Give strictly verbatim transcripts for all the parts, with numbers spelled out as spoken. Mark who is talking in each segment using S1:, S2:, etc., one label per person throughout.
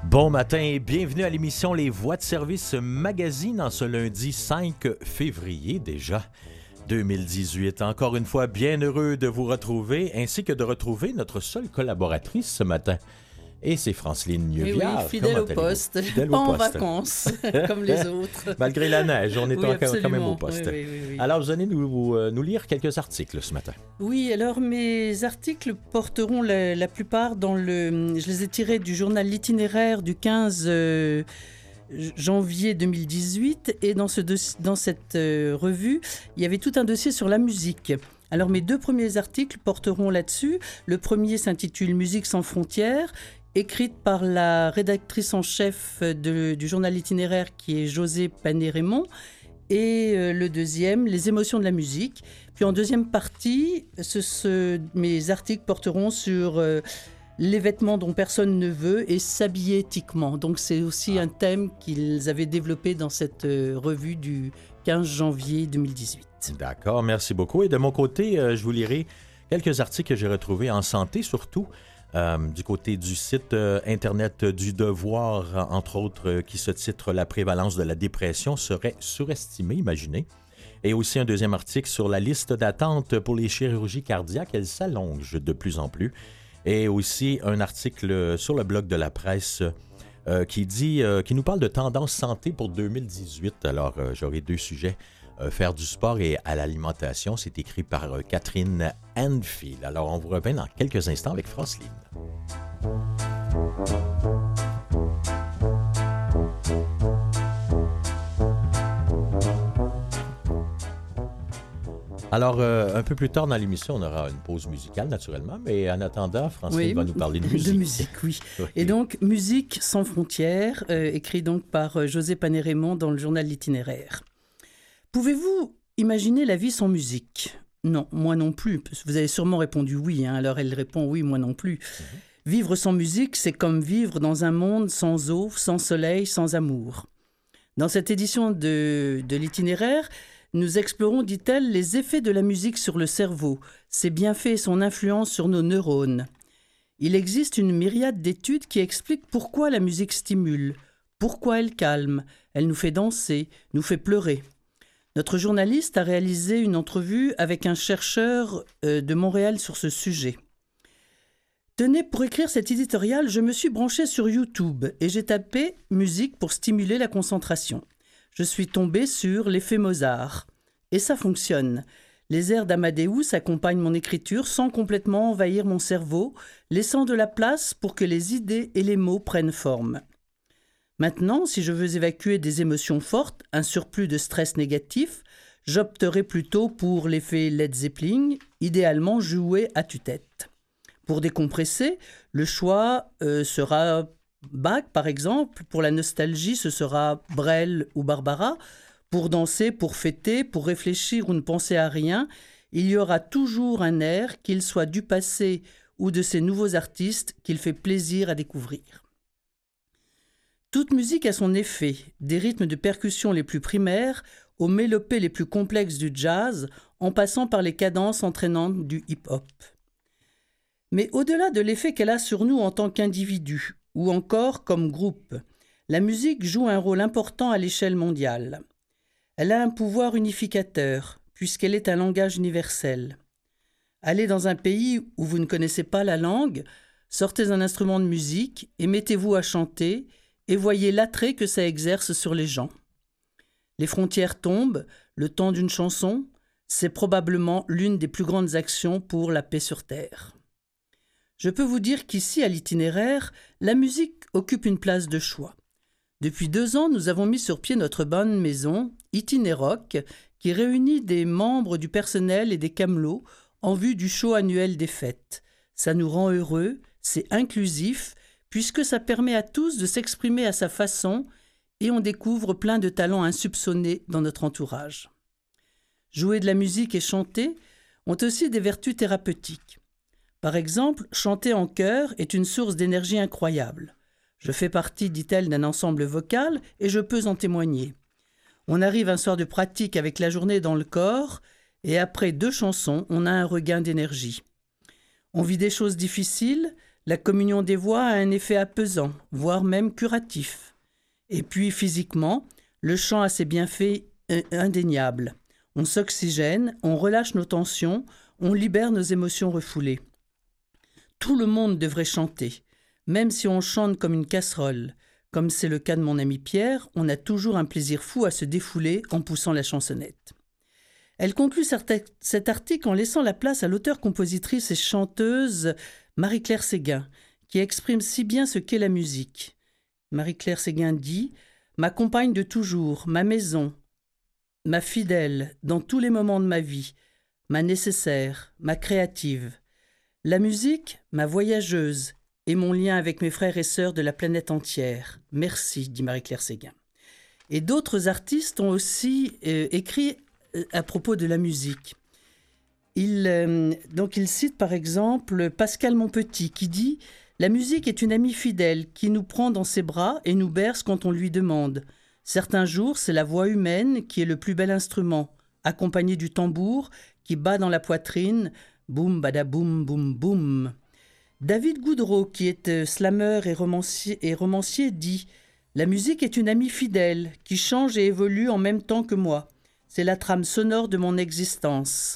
S1: Bon matin et bienvenue à l'émission Les Voix de service magazine en ce lundi cinq février déjà deux mille dix-huit. Encore une fois, bien heureux de vous retrouver ainsi que de retrouver notre seule collaboratrice ce matin. Et c'est Franceline Nieuwjaar.
S2: Oui, fidèle au poste, fidèle pas au en poste. Vacances, comme les autres.
S1: Malgré la neige, on est
S2: oui,
S1: encore, quand même au poste.
S2: Oui, oui, oui, oui.
S1: Alors, vous allez nous, nous lire quelques articles ce matin.
S2: Oui, alors mes articles porteront la, la plupart dans le... Je les ai tirés du journal L'Itinéraire du quinze euh, janvier deux mille dix-huit. Et dans, ce dossier, dans cette euh, revue, il y avait tout un dossier sur la musique. Alors mes deux premiers articles porteront là-dessus. Le premier s'intitule « Musique sans frontières », écrite par la rédactrice en chef de, du journal Itinéraire qui est José Panet-Raymond, et euh, le deuxième, Les émotions de la musique. Puis en deuxième partie, ce, ce, mes articles porteront sur euh, les vêtements dont personne ne veut et s'habiller éthiquement. Donc c'est aussi ah. un thème qu'ils avaient développé dans cette euh, revue du quinze janvier deux mille dix-huit.
S1: D'accord, merci beaucoup. Et de mon côté, euh, je vous lirai quelques articles que j'ai retrouvés en santé surtout. Euh, du côté du site euh, Internet du Devoir, entre autres, euh, qui se titre « La prévalence de la dépression serait surestimée », imaginez. Et aussi un deuxième article sur la liste d'attente pour les chirurgies cardiaques, elle s'allonge de plus en plus. Et aussi un article sur le blog de la presse euh, qui dit, euh, qui nous parle de tendance santé pour deux mille dix-huit. Alors, euh, j'aurai deux sujets. Euh, faire du sport et à l'alimentation, c'est écrit par euh, Catherine Enfield. Alors, on vous revient dans quelques instants avec Franceline. Alors, euh, un peu plus tard dans l'émission, on aura une pause musicale, naturellement, mais en attendant, Francine oui, va nous parler de musique.
S2: De musique, oui. oui. Et donc, Musique sans frontières, euh, écrit donc par euh, José Panet-Raymond dans le journal L'Itinéraire. Pouvez-vous imaginer la vie sans musique ? Non, moi non plus. Vous avez sûrement répondu oui, hein, alors elle répond oui, moi non plus. Mmh. Vivre sans musique, c'est comme vivre dans un monde sans eau, sans soleil, sans amour. Dans cette édition de, de l'Itinéraire, nous explorons, dit-elle, les effets de la musique sur le cerveau, ses bienfaits et son influence sur nos neurones. Il existe une myriade d'études qui expliquent pourquoi la musique stimule, pourquoi elle calme, elle nous fait danser, nous fait pleurer. Notre journaliste a réalisé une entrevue avec un chercheur euh, de Montréal sur ce sujet. Tenez, pour écrire cet éditorial, je me suis branchée sur YouTube et j'ai tapé « musique pour stimuler la concentration ». Je suis tombée sur l'effet Mozart. Et ça fonctionne. Les airs d'Amadeus accompagnent mon écriture sans complètement envahir mon cerveau, laissant de la place pour que les idées et les mots prennent forme. Maintenant, si je veux évacuer des émotions fortes, un surplus de stress négatif, j'opterai plutôt pour l'effet Led Zeppelin, idéalement joué à tue-tête. Pour décompresser, le choix euh, sera Bach, par exemple. Pour la nostalgie, ce sera Brel ou Barbara. Pour danser, pour fêter, pour réfléchir ou ne penser à rien, il y aura toujours un air, qu'il soit du passé ou de ces nouveaux artistes, qu'il fait plaisir à découvrir. Toute musique a son effet, des rythmes de percussion les plus primaires aux mélopées les plus complexes du jazz, en passant par les cadences entraînantes du hip-hop. Mais au-delà de l'effet qu'elle a sur nous en tant qu'individus, ou encore comme groupe, la musique joue un rôle important à l'échelle mondiale. Elle a un pouvoir unificateur, puisqu'elle est un langage universel. Allez dans un pays où vous ne connaissez pas la langue, sortez un instrument de musique et mettez-vous à chanter, et voyez l'attrait que ça exerce sur les gens. Les frontières tombent, le temps d'une chanson, c'est probablement l'une des plus grandes actions pour la paix sur Terre. Je peux vous dire qu'ici, à l'Itinéraire, la musique occupe une place de choix. Depuis deux ans, nous avons mis sur pied notre bonne maison, Itinérock, qui réunit des membres du personnel et des camelots en vue du show annuel des fêtes. Ça nous rend heureux, c'est inclusif, puisque ça permet à tous de s'exprimer à sa façon et on découvre plein de talents insoupçonnés dans notre entourage. Jouer de la musique et chanter ont aussi des vertus thérapeutiques. Par exemple, chanter en chœur est une source d'énergie incroyable. Je fais partie, dit-elle, d'un ensemble vocal et je peux en témoigner. On arrive un soir de pratique avec la journée dans le corps et après deux chansons, on a un regain d'énergie. On vit des choses difficiles, La communion des voix a un effet apaisant, voire même curatif. Et puis, physiquement, le chant a ses bienfaits indéniables. On s'oxygène, on relâche nos tensions, on libère nos émotions refoulées. Tout le monde devrait chanter, même si on chante comme une casserole. Comme c'est le cas de mon ami Pierre, on a toujours un plaisir fou à se défouler en poussant la chansonnette. Elle conclut cet article en laissant la place à l'auteure-compositrice et chanteuse Marie-Claire Séguin, qui exprime si bien ce qu'est la musique. Marie-Claire Séguin dit « Ma compagne de toujours, ma maison, ma fidèle dans tous les moments de ma vie, ma nécessaire, ma créative. La musique, ma voyageuse, et mon lien avec mes frères et sœurs de la planète entière. Merci, dit Marie-Claire Séguin. » Et d'autres artistes ont aussi euh, écrit euh, à propos de la musique. Il, euh, donc il cite par exemple Pascal Monpetit qui dit « La musique est une amie fidèle qui nous prend dans ses bras et nous berce quand on lui demande. Certains jours, c'est la voix humaine qui est le plus bel instrument, accompagné du tambour qui bat dans la poitrine, boum badaboum boum boum. » David Goudreau, qui est slameur et romancier, et romancier, dit « La musique est une amie fidèle qui change et évolue en même temps que moi. C'est la trame sonore de mon existence. »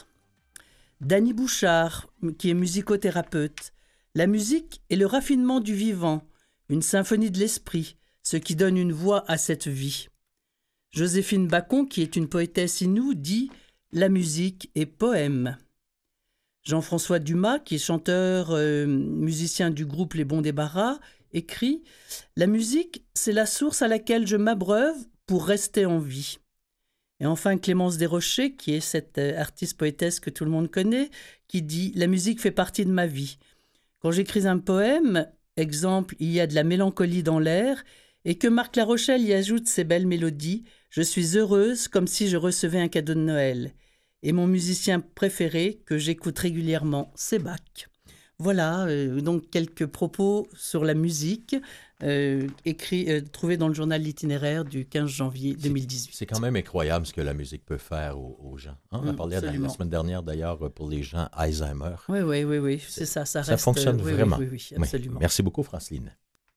S2: Danny Bouchard, qui est musicothérapeute. « La musique est le raffinement du vivant, une symphonie de l'esprit, ce qui donne une voix à cette vie. » Joséphine Bacon, qui est une poétesse inoue, dit « La musique est poème. » Jean-François Dumas, qui est chanteur, euh, musicien du groupe Les Bons Débarras, écrit « La musique, c'est la source à laquelle je m'abreuve pour rester en vie. » Et enfin Clémence Desrochers, qui est cette euh, artiste poétesse que tout le monde connaît, qui dit « La musique fait partie de ma vie. Quand j'écris un poème, exemple, il y a de la mélancolie dans l'air, et que Marc Larochelle y ajoute ses belles mélodies, je suis heureuse comme si je recevais un cadeau de Noël. » Et mon musicien préféré, que j'écoute régulièrement, c'est Bach. Voilà, euh, donc quelques propos sur la musique, euh, écrits, euh, trouvés dans le journal L'Itinéraire du quinze janvier deux mille dix-huit.
S1: C'est quand même incroyable ce que la musique peut faire aux, aux gens. Hein? On a parlé la, la semaine dernière, d'ailleurs, pour les gens Alzheimer.
S2: Oui, oui, oui, oui, c'est ça, ça reste...
S1: Ça fonctionne
S2: euh, oui,
S1: vraiment.
S2: Oui, oui, oui, absolument.
S1: Oui. Merci beaucoup, Franceline.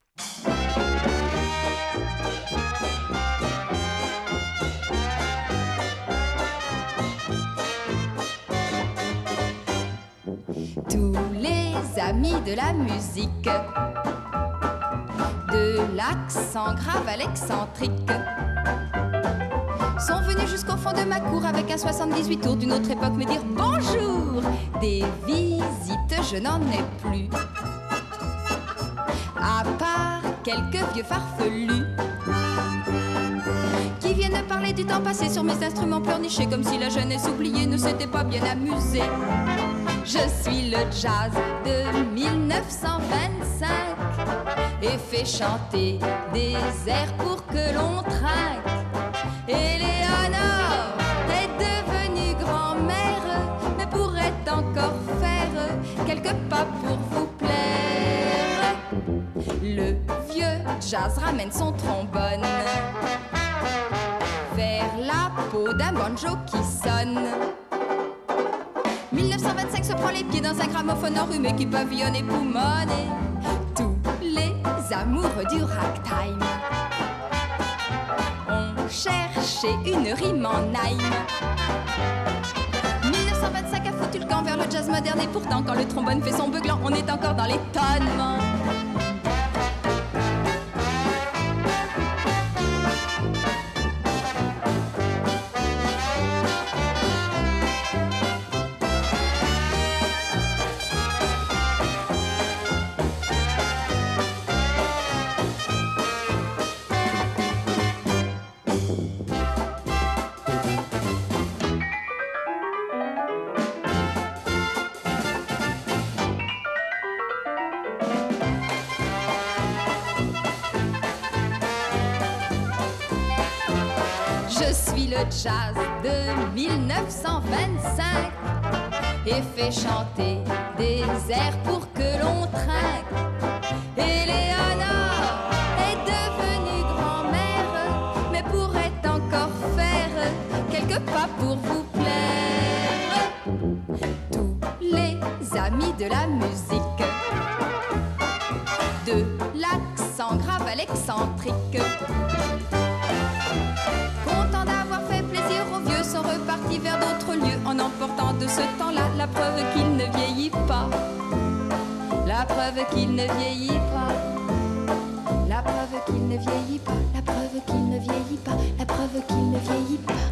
S3: Tous les amis de la musique, de l'accent grave à l'excentrique, sont venus jusqu'au fond de ma cour avec un soixante-dix-huit tours d'une autre époque me dire bonjour. Des visites, je n'en ai plus, à part quelques vieux farfelus qui viennent parler du temps passé sur mes instruments pleurnichés, comme si la jeunesse oubliée ne s'était pas bien amusée. Je suis le jazz de mille neuf cent vingt-cinq et fais chanter des airs pour que l'on trinque. Éléonore est devenue grand-mère, mais pourrait encore faire quelques pas pour vous plaire. Le vieux jazz ramène son trombone vers la peau d'un banjo qui sonne. mille neuf cent vingt-cinq se prend les pieds dans un gramophone enrhumé qui pavillonne et poumonne. Tous les amoureux du ragtime ont cherché une rime en Naïm. mille neuf cent vingt-cinq a foutu le camp vers le jazz moderne et pourtant quand le trombone fait son beuglant, on est encore dans l'étonnement. Jazz de mille neuf cent vingt-cinq et fait chanter des airs pour que l'on trinque. Éléonore est devenue grand-mère, mais pourrait encore faire quelques pas pour vous plaire. Tous les amis de la musique belle excentrique. Content d'avoir fait plaisir aux vieux, sont repartis vers d'autres lieux, en emportant de ce temps-là la preuve qu'il ne vieillit pas. La preuve qu'il ne vieillit pas. La preuve qu'il ne vieillit pas. La preuve qu'il ne vieillit pas. La preuve qu'il ne vieillit pas.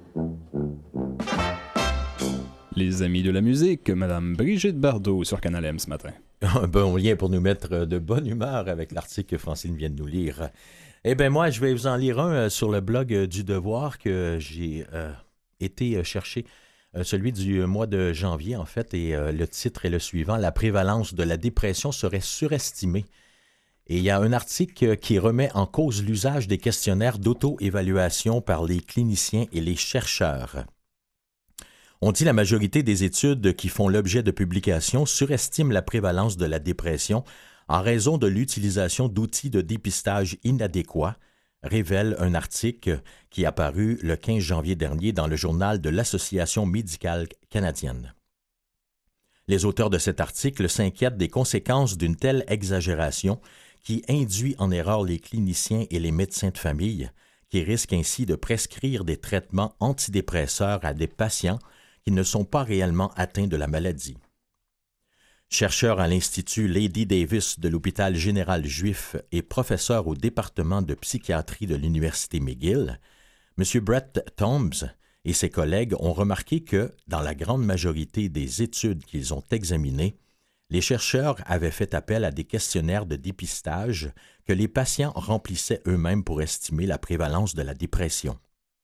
S4: Les amis de la musique, Madame Brigitte Bardot sur Canal M ce matin.
S1: Un bon lien pour nous mettre de bonne humeur avec l'article que Francine vient de nous lire. Eh bien, moi, je vais vous en lire un sur le blog du Devoir que j'ai euh, été chercher, euh, celui du mois de janvier, en fait, et euh, le titre est le suivant: « La prévalence de la dépression serait surestimée ». Et il y a un article qui remet en cause l'usage des questionnaires d'auto-évaluation par les cliniciens et les chercheurs. On dit la majorité des études qui font l'objet de publications surestiment la prévalence de la dépression en raison de l'utilisation d'outils de dépistage inadéquats, révèle un article qui est apparu le quinze janvier dernier dans le journal de l'Association médicale canadienne. Les auteurs de cet article s'inquiètent des conséquences d'une telle exagération qui induit en erreur les cliniciens et les médecins de famille, qui risquent ainsi de prescrire des traitements antidépresseurs à des patients qui ne sont pas réellement atteints de la maladie. Chercheur à l'Institut Lady Davis de l'Hôpital général juif et professeur au département de psychiatrie de l'Université McGill, M. Brett Tombs et ses collègues ont remarqué que, dans la grande majorité des études qu'ils ont examinées, les chercheurs avaient fait appel à des questionnaires de dépistage que les patients remplissaient eux-mêmes pour estimer la prévalence de la dépression.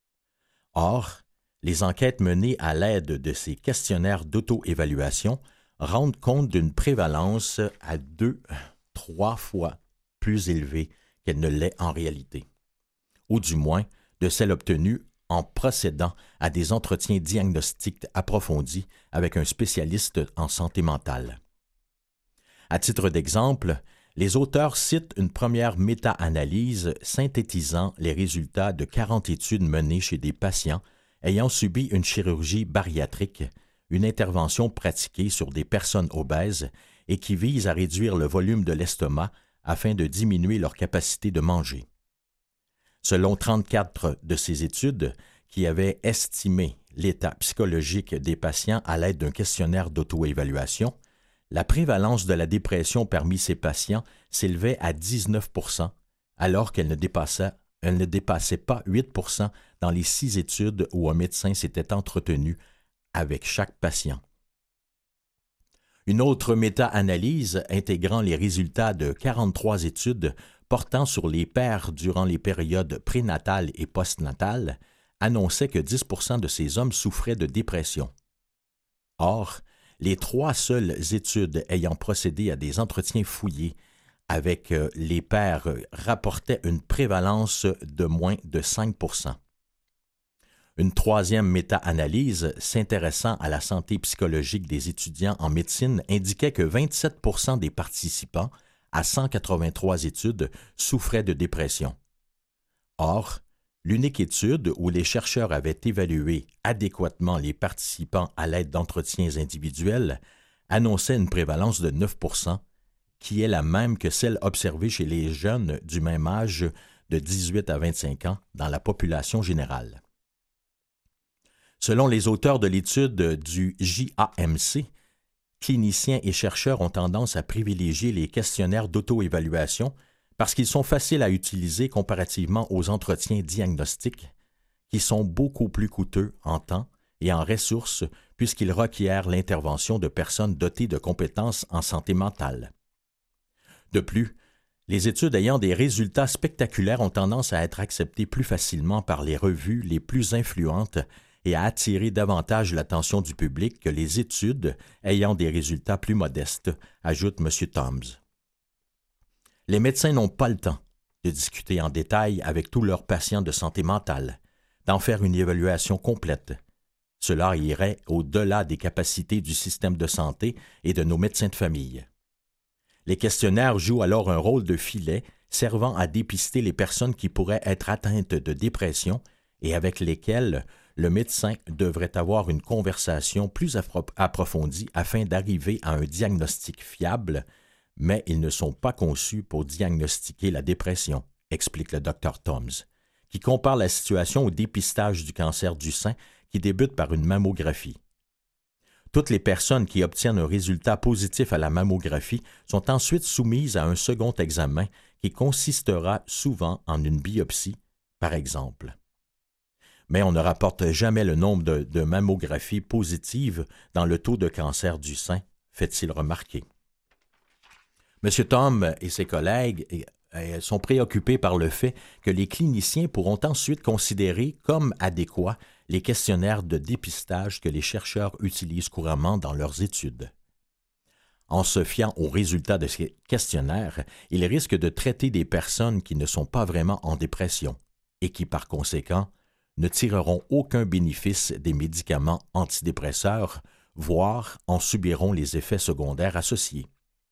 S1: Or, les enquêtes menées à l'aide de ces questionnaires d'auto-évaluation rendent compte d'une prévalence à deux, trois fois plus élevée qu'elle ne l'est en réalité, ou du moins de celle obtenue en procédant à des entretiens diagnostiques approfondis avec un spécialiste en santé mentale. À titre d'exemple, les auteurs citent une première méta-analyse synthétisant les résultats de quarante études menées chez des patients ayant subi une chirurgie bariatrique, une intervention pratiquée sur des personnes obèses et qui vise à réduire le volume de l'estomac afin de diminuer leur capacité de manger. Selon trente-quatre de ces études, qui avaient estimé l'état psychologique des patients à l'aide d'un questionnaire d'auto-évaluation, la prévalence de la dépression parmi ces patients s'élevait à dix-neuf pour cent, alors qu'elle ne dépassait, elle ne dépassait pas huit pour cent dans les six études où un médecin s'était entretenu avec chaque patient. Une autre méta-analyse intégrant les résultats de quarante-trois études portant sur les pères durant les périodes prénatales et postnatales annonçait que dix pour cent de ces hommes souffraient de dépression. Or, les trois seules études ayant procédé à des entretiens fouillés avec les pères rapportaient une prévalence de moins de cinq pour cent. Une troisième méta-analyse s'intéressant à la santé psychologique des étudiants en médecine indiquait que vingt-sept pour cent des participants à cent quatre-vingt-trois études souffraient de dépression. Or, l'unique étude où les chercheurs avaient évalué adéquatement les participants à l'aide d'entretiens individuels annonçait une prévalence de neuf pour cent, qui est la même que celle observée chez les jeunes du même âge de dix-huit à vingt-cinq ans dans la population générale. Selon les auteurs de l'étude du J A M C, cliniciens et chercheurs ont tendance à privilégier les questionnaires d'auto-évaluation parce qu'ils sont faciles à utiliser comparativement aux entretiens diagnostiques, qui sont beaucoup plus coûteux en temps et en ressources puisqu'ils requièrent l'intervention de personnes dotées de compétences en santé mentale. De plus, les études ayant des résultats spectaculaires ont tendance à être acceptées plus facilement par les revues les plus influentes et à attirer davantage l'attention du public que les études ayant des résultats plus modestes, ajoute M. Tombs. Les médecins n'ont pas le temps de discuter en détail avec tous leurs patients de santé mentale, d'en faire une évaluation complète. Cela irait au-delà des capacités du système de santé et de nos médecins de famille. Les questionnaires jouent alors un rôle de filet servant à dépister les personnes qui pourraient être atteintes de dépression et avec lesquelles le médecin devrait avoir une conversation plus approfondie afin d'arriver à un diagnostic fiable, mais ils ne sont pas conçus pour diagnostiquer la dépression, explique le docteur Toms, qui compare la situation au dépistage du cancer du sein qui débute par une mammographie. Toutes les personnes qui obtiennent un résultat positif à la mammographie sont ensuite soumises à un second examen qui consistera souvent en une biopsie, par exemple. Mais on ne rapporte jamais le nombre de, de mammographies positives dans le taux de cancer du sein, fait-il remarquer. M. Tom et ses collègues sont préoccupés par le fait que les cliniciens pourront ensuite considérer comme adéquats les questionnaires de dépistage que les chercheurs utilisent couramment dans leurs études. En se fiant aux résultats de ces questionnaires, ils risquent de traiter des personnes qui ne sont pas vraiment en dépression et qui, par conséquent, ne tireront aucun bénéfice des médicaments antidépresseurs, voire en subiront les effets secondaires associés.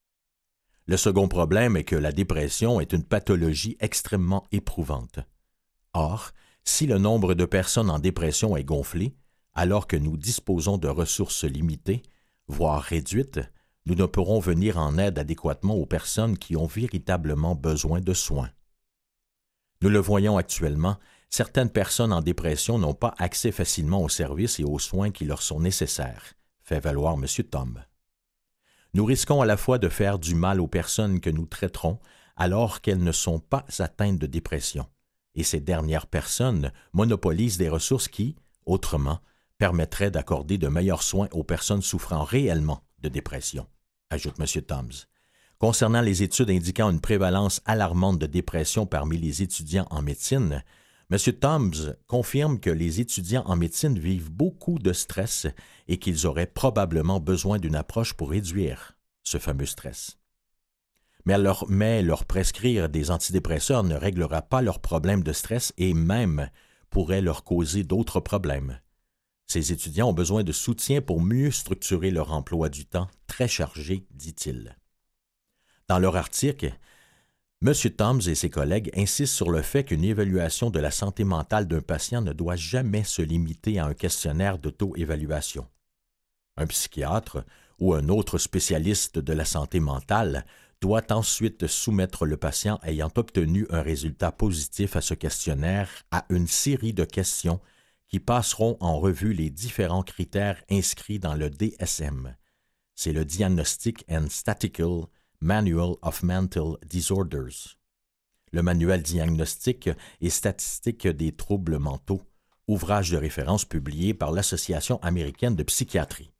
S1: Le second problème est que la dépression est une pathologie extrêmement éprouvante. Or, si le nombre de personnes en dépression est gonflé, alors que nous disposons de ressources limitées, voire réduites, nous ne pourrons venir en aide adéquatement aux personnes qui ont véritablement besoin de soins. Nous le voyons actuellement, certaines personnes en dépression n'ont pas accès facilement aux services et aux soins qui leur sont nécessaires, fait valoir M. Tom. Nous risquons à la fois de faire du mal aux personnes que nous traiterons alors qu'elles ne sont pas atteintes de dépression, et ces dernières personnes monopolisent des ressources qui, autrement, permettraient d'accorder de meilleurs soins aux personnes souffrant réellement de dépression, ajoute M. Toms. Concernant les études indiquant une prévalence alarmante de dépression parmi les étudiants en médecine, M. Toms confirme que les étudiants en médecine vivent beaucoup de stress et qu'ils auraient probablement besoin d'une approche pour réduire ce fameux stress. Mais leur, mais leur prescrire des antidépresseurs ne réglera pas leurs problèmes de stress et même pourrait leur causer d'autres problèmes. Ces étudiants ont besoin de soutien pour mieux structurer leur emploi du temps très chargé, dit-il. Dans leur article, M. Toms et ses collègues insistent sur le fait qu'une évaluation de la santé mentale d'un patient ne doit jamais se limiter à un questionnaire d'auto-évaluation. Un psychiatre ou un autre spécialiste de la santé mentale doit ensuite soumettre le patient ayant obtenu un résultat positif à ce questionnaire à une série de questions qui passeront en revue les différents critères inscrits dans le D S M. C'est le Diagnostic and Statistical Manual of Mental Disorders, le manuel diagnostique et statistique des troubles mentaux, ouvrage de référence publié par l'Association américaine de psychiatrie.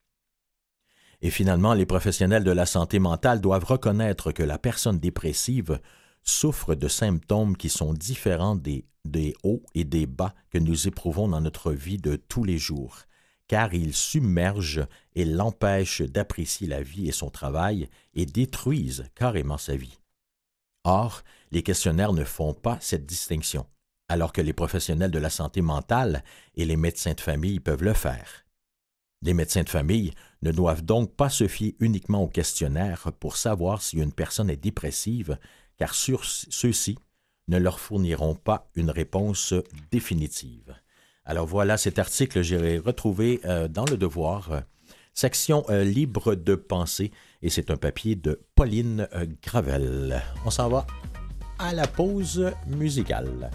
S1: Et finalement, les professionnels de la santé mentale doivent reconnaître que la personne dépressive souffre de symptômes qui sont différents des, des hauts et des bas que nous éprouvons dans notre vie de tous les jours, car ils submergent et l'empêchent d'apprécier la vie et son travail et détruisent carrément sa vie. Or, les questionnaires ne font pas cette distinction, alors que les professionnels de la santé mentale et les médecins de famille peuvent le faire. Les médecins de famille ne doivent donc pas se fier uniquement aux questionnaires pour savoir si une personne est dépressive, car sur ceux-ci ne leur fourniront pas une réponse définitive. Alors voilà, cet article, j'ai retrouvé euh, dans Le Devoir, euh, section euh, libre de pensée, et c'est un papier de Pauline euh, Gravel. On s'en va à la pause musicale.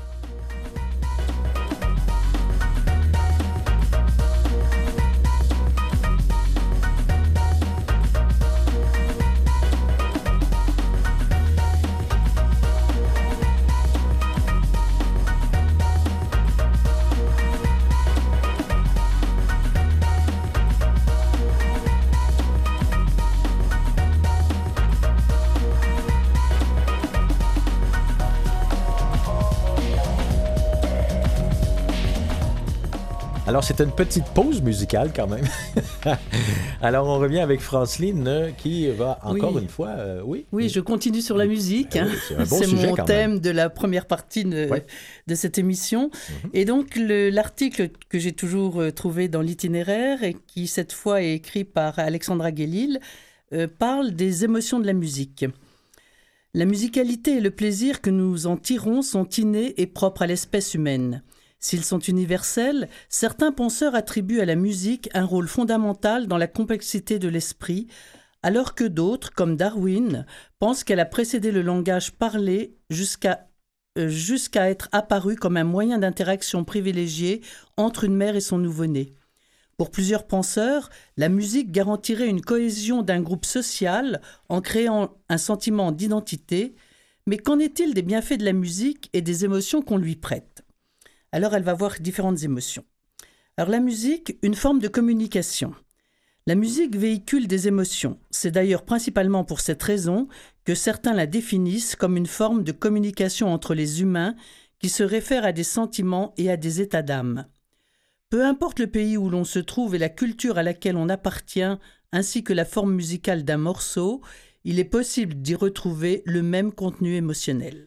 S1: Alors, c'est une petite pause musicale quand même. Alors, on revient avec Franceline euh, qui va encore
S2: oui.
S1: une fois... Euh, oui,
S2: oui, je continue sur la musique.
S1: Hein.
S2: Oui,
S1: c'est un bon
S2: c'est
S1: sujet,
S2: mon
S1: quand
S2: thème
S1: même.
S2: de la première partie de,
S1: ouais.
S2: de cette émission. Mm-hmm. Et donc, le, l'article que j'ai toujours euh, trouvé dans l'itinéraire et qui, cette fois, est écrit par Alexandra Guélil, euh, parle des émotions de la musique. La musicalité et le plaisir que nous en tirons sont innés et propres à l'espèce humaine. S'ils sont universels, certains penseurs attribuent à la musique un rôle fondamental dans la complexité de l'esprit, alors que d'autres, comme Darwin, pensent qu'elle a précédé le langage parlé jusqu'à euh, jusqu'à être apparue comme un moyen d'interaction privilégié entre une mère et son nouveau-né. Pour plusieurs penseurs, la musique garantirait une cohésion d'un groupe social en créant un sentiment d'identité, mais qu'en est-il des bienfaits de la musique et des émotions qu'on lui prête ? Alors elle va voir différentes émotions. Alors la musique, une forme de communication. La musique véhicule des émotions. C'est d'ailleurs principalement pour cette raison que certains la définissent comme une forme de communication entre les humains qui se réfère à des sentiments et à des états d'âme. Peu importe le pays où l'on se trouve et la culture à laquelle on appartient, ainsi que la forme musicale d'un morceau, il est possible d'y retrouver le même contenu émotionnel.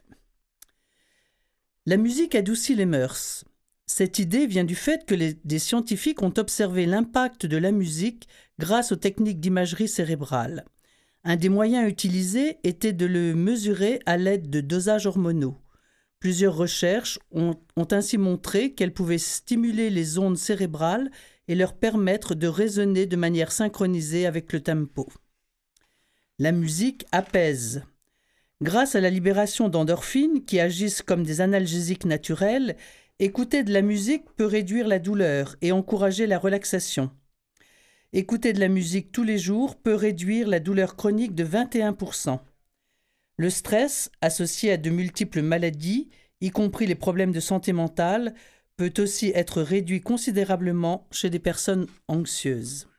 S2: La musique adoucit les mœurs. Cette idée vient du fait que les, des scientifiques ont observé l'impact de la musique grâce aux techniques d'imagerie cérébrale. Un des moyens utilisés était de le mesurer à l'aide de dosages hormonaux. Plusieurs recherches ont, ont ainsi montré qu'elles pouvaient stimuler les ondes cérébrales et leur permettre de résonner de manière synchronisée avec le tempo. La musique apaise. Grâce à la libération d'endorphines qui agissent comme des analgésiques naturels, écouter de la musique peut réduire la douleur et encourager la relaxation. Écouter de la musique tous les jours peut réduire la douleur chronique de vingt et un pour cent. Le stress, associé à de multiples maladies, y compris les problèmes de santé mentale, peut aussi être réduit considérablement chez des personnes anxieuses.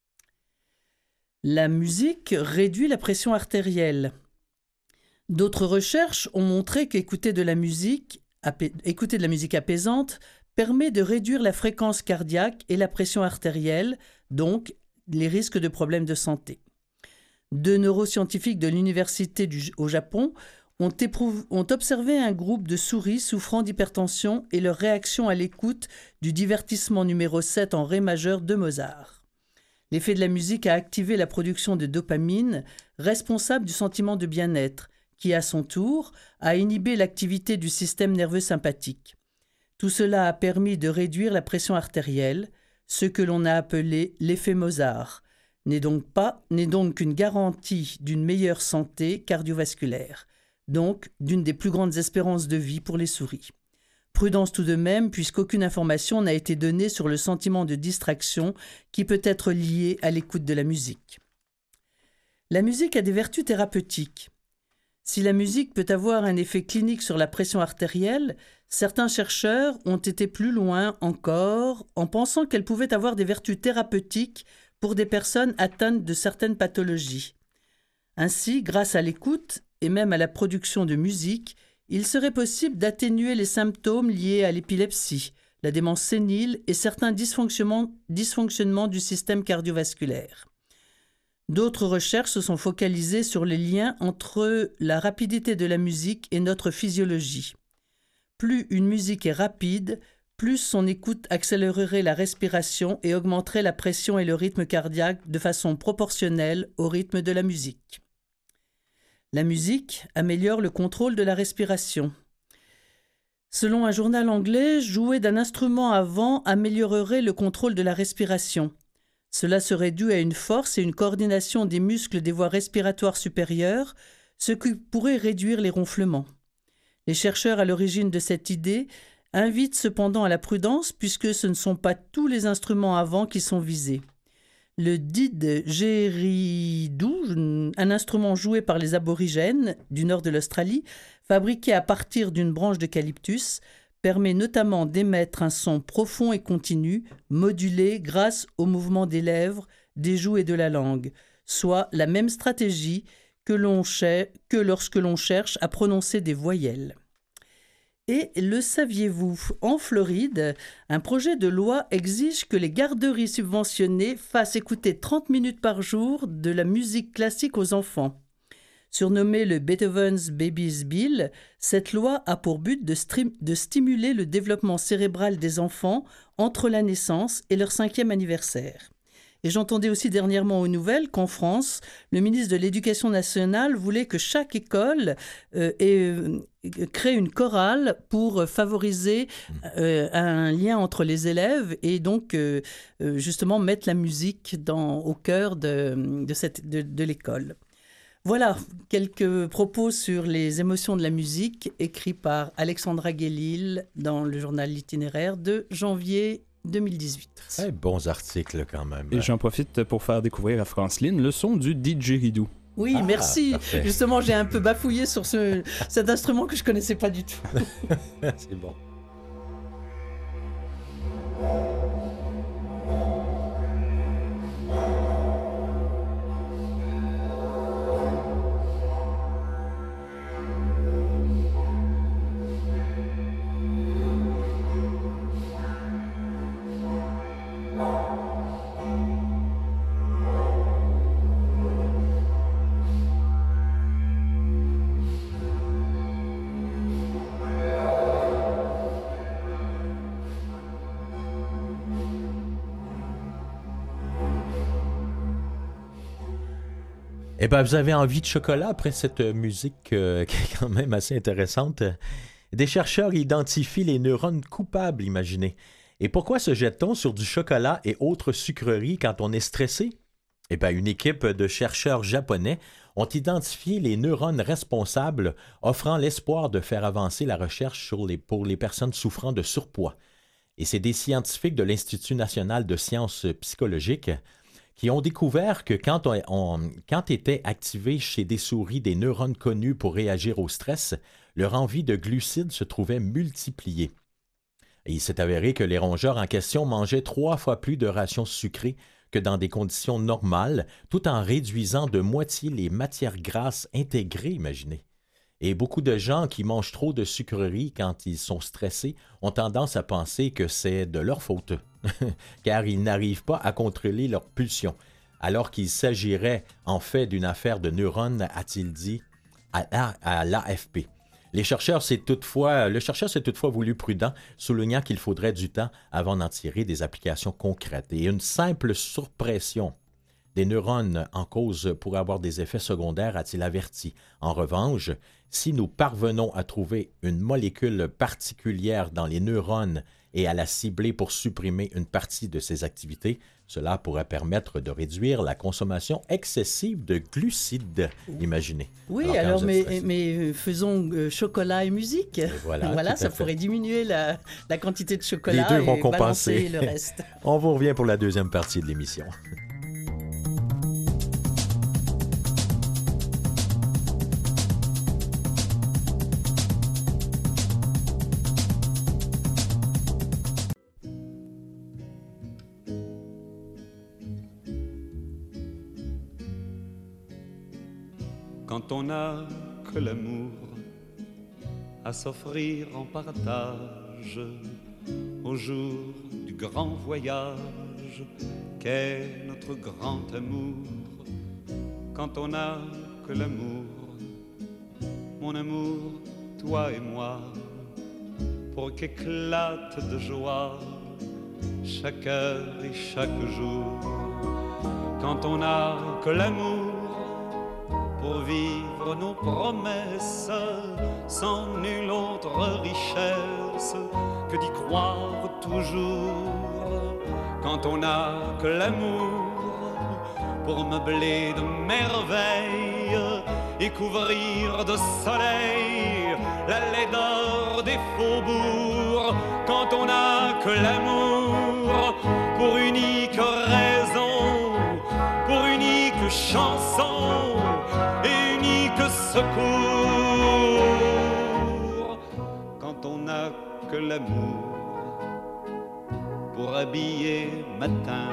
S2: La musique réduit la pression artérielle. D'autres recherches ont montré qu'écouter de la musique, apé- écouter de la musique apaisante permet de réduire la fréquence cardiaque et la pression artérielle, donc les risques de problèmes de santé. Deux neuroscientifiques de l'université du, au Japon ont, éprouvé, ont observé un groupe de souris souffrant d'hypertension et leur réaction à l'écoute du divertissement numéro sept en ré majeur de Mozart. L'effet de la musique a activé la production de dopamine, responsable du sentiment de bien-être, qui, à son tour, a inhibé l'activité du système nerveux sympathique. Tout cela a permis de réduire la pression artérielle, ce que l'on a appelé l'effet Mozart, n'est donc pas, n'est donc qu'une garantie d'une meilleure santé cardiovasculaire, donc d'une des plus grandes espérances de vie pour les souris. Prudence tout de même, puisqu'aucune information n'a été donnée sur le sentiment de distraction qui peut être lié à l'écoute de la musique. La musique a des vertus thérapeutiques. Si la musique peut avoir un effet clinique sur la pression artérielle, certains chercheurs ont été plus loin encore en pensant qu'elle pouvait avoir des vertus thérapeutiques pour des personnes atteintes de certaines pathologies. Ainsi, grâce à l'écoute et même à la production de musique, il serait possible d'atténuer les symptômes liés à l'épilepsie, la démence sénile et certains dysfonctionnements, dysfonctionnements du système cardiovasculaire. D'autres recherches se sont focalisées sur les liens entre la rapidité de la musique et notre physiologie. Plus une musique est rapide, plus son écoute accélérerait la respiration et augmenterait la pression et le rythme cardiaque de façon proportionnelle au rythme de la musique. La musique améliore le contrôle de la respiration. Selon un journal anglais, jouer d'un instrument à vent améliorerait le contrôle de la respiration. Cela serait dû à une force et une coordination des muscles des voies respiratoires supérieures, ce qui pourrait réduire les ronflements. Les chercheurs à l'origine de cette idée invitent cependant à la prudence puisque ce ne sont pas tous les instruments à vent qui sont visés. Le didgeridoo, un instrument joué par les aborigènes du nord de l'Australie, fabriqué à partir d'une branche d'eucalyptus, permet notamment d'émettre un son profond et continu, modulé grâce au mouvement des lèvres, des joues et de la langue, soit la même stratégie que, l'on cher- que lorsque l'on cherche à prononcer des voyelles. Et le saviez-vous, en Floride, un projet de loi exige que les garderies subventionnées fassent écouter trente minutes par jour de la musique classique aux enfants. Surnommé le Beethoven's Babies Bill, cette loi a pour but de, strim- de stimuler le développement cérébral des enfants entre la naissance et leur cinquième anniversaire. Et j'entendais aussi dernièrement aux nouvelles qu'en France, le ministre de l'Éducation nationale voulait que chaque école euh, ait, euh, crée une chorale pour favoriser euh, un lien entre les élèves et donc euh, euh, justement mettre la musique dans, au cœur de, de, cette, de, de l'école. Voilà quelques propos sur les émotions de la musique écrits par Alexandra Guélil dans le journal L'Itinéraire de janvier deux mille dix-huit.
S1: Très bons articles quand même.
S4: Et j'en profite pour faire découvrir à Franceline le son du didgeridoo.
S2: Oui,
S1: ah,
S2: merci.
S1: Parfait.
S2: Justement, j'ai un peu bafouillé sur ce, cet instrument que je ne connaissais pas du tout.
S1: C'est bon. Eh bien, vous avez envie de chocolat après cette musique euh, qui est quand même assez intéressante. Des chercheurs identifient les neurones coupables, imaginez. Et pourquoi se jette-t-on sur du chocolat et autres sucreries quand on est stressé? Eh bien, une équipe de chercheurs japonais ont identifié les neurones responsables, offrant l'espoir de faire avancer la recherche sur les, pour les personnes souffrant de surpoids. Et c'est des scientifiques de l'Institut national de sciences psychologiques qui ont découvert que quand, on, on, quand étaient activés chez des souris des neurones connus pour réagir au stress, leur envie de glucides se trouvait multipliée. Et il s'est avéré que les rongeurs en question mangeaient trois fois plus de rations sucrées que dans des conditions normales, tout en réduisant de moitié les matières grasses intégrées, imaginez. Et beaucoup de gens qui mangent trop de sucreries quand ils sont stressés ont tendance à penser que c'est de leur faute, car ils n'arrivent pas à contrôler leurs pulsions, alors qu'il s'agirait en fait d'une affaire de neurones, a-t-il dit à l'A F P. Les chercheurs, c'est toutefois, le chercheur s'est toutefois voulu prudent, soulignant qu'il faudrait du temps avant d'en tirer des applications concrètes. Et une simple surpression des neurones en cause pourrait avoir des effets secondaires, a-t-il averti. En revanche, si nous parvenons à trouver une molécule particulière dans les neurones et à la cibler pour supprimer une partie de ses activités, cela pourrait permettre de réduire la consommation excessive de glucides, imaginez.
S2: Oui, alors, alors mais, mais faisons euh, chocolat et musique. Et
S1: voilà,
S2: voilà ça pourrait diminuer la, la quantité de chocolat
S1: Les deux vont
S2: et
S1: compenser
S2: balancer le reste.
S1: On vous revient pour la deuxième partie de l'émission.
S5: Quand on n'a que l'amour à s'offrir en partage au jour du grand voyage qu'est notre grand amour. Quand on n'a que l'amour, mon amour, toi et moi, pour qu'éclate de joie chaque heure et chaque jour. Quand on n'a que l'amour pour vivre nos promesses, sans nulle autre richesse que d'y croire toujours. Quand on n'a que l'amour pour meubler de merveilles et couvrir de soleil la laideur des faubourgs. Quand on n'a que l'amour pour unique raison, pour unique chanson et unique secours. Quand on n'a que l'amour pour habiller matin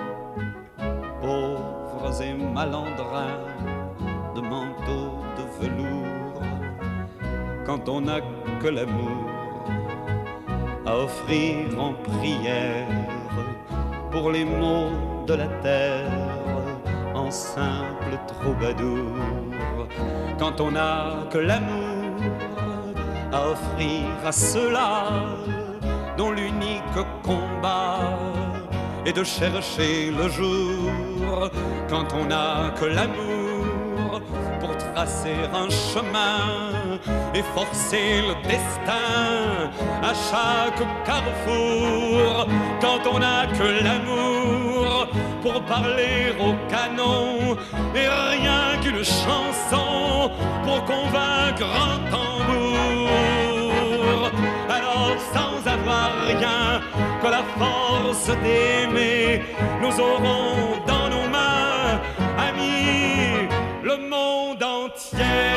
S5: pauvres et malandrins de manteaux de velours. Quand on n'a que l'amour à offrir en prière pour les maux de la terre en simple troubadour. Quand on n'a que l'amour à offrir à ceux-là dont l'unique combat et de chercher le jour quand on n'a que l'amour pour tracer un chemin et forcer le destin à chaque carrefour quand on n'a que l'amour pour parler au canon et rien qu'une chanson pour convaincre un tambour. Alors sans avoir rien que la force d'aimer, nous aurons dans nos mains, amis, le monde entier.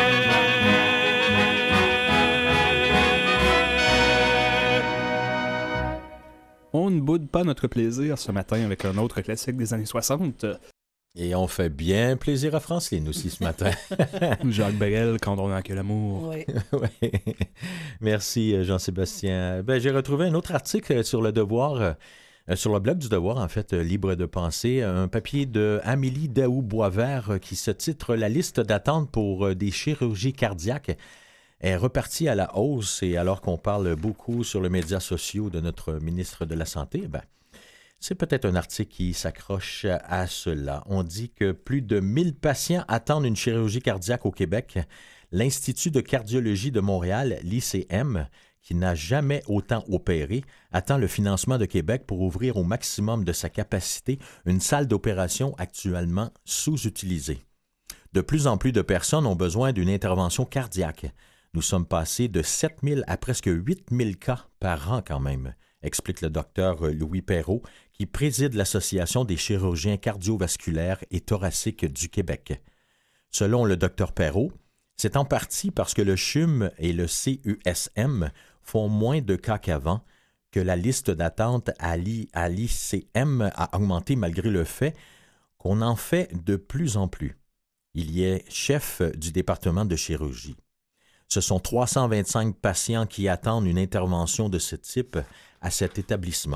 S4: On ne boude pas notre plaisir ce matin avec un autre classique des années soixante.
S1: Et on fait bien plaisir à Franceline aussi ce matin.
S4: Jacques Brel, Quand on n'a que l'amour.
S2: Oui.
S1: Ouais. Merci Jean-Sébastien. Ben, j'ai retrouvé un autre article sur le Devoir, euh, sur le blog du Devoir, en fait, euh, Libre de penser, un papier de Amélie Daou-Boisvert euh, qui se titre « La liste d'attente pour euh, des chirurgies cardiaques » est repartie à la hausse. Et alors qu'on parle beaucoup sur les médias sociaux de notre ministre de la Santé, ben, c'est peut-être un article qui s'accroche à cela. On dit que plus de mille patients attendent une chirurgie cardiaque au Québec. L'Institut de cardiologie de Montréal, l'I C M, qui n'a jamais autant opéré, attend le financement de Québec pour ouvrir au maximum de sa capacité une salle d'opération actuellement sous-utilisée. De plus en plus de personnes ont besoin d'une intervention cardiaque. Nous sommes passés de sept mille à presque huit mille cas par an quand même, explique le docteur Louis Perrault, qui préside l'Association des chirurgiens cardiovasculaires et thoraciques du Québec. Selon le docteur Perrault, c'est en partie parce que le C H U M et le C U S M font moins de cas qu'avant, que la liste d'attente à l'I C M a augmenté malgré le fait qu'on en fait de plus en plus. Il y est chef du département de chirurgie. Ce sont trois cent vingt-cinq patients qui attendent une intervention de ce type à cet établissement.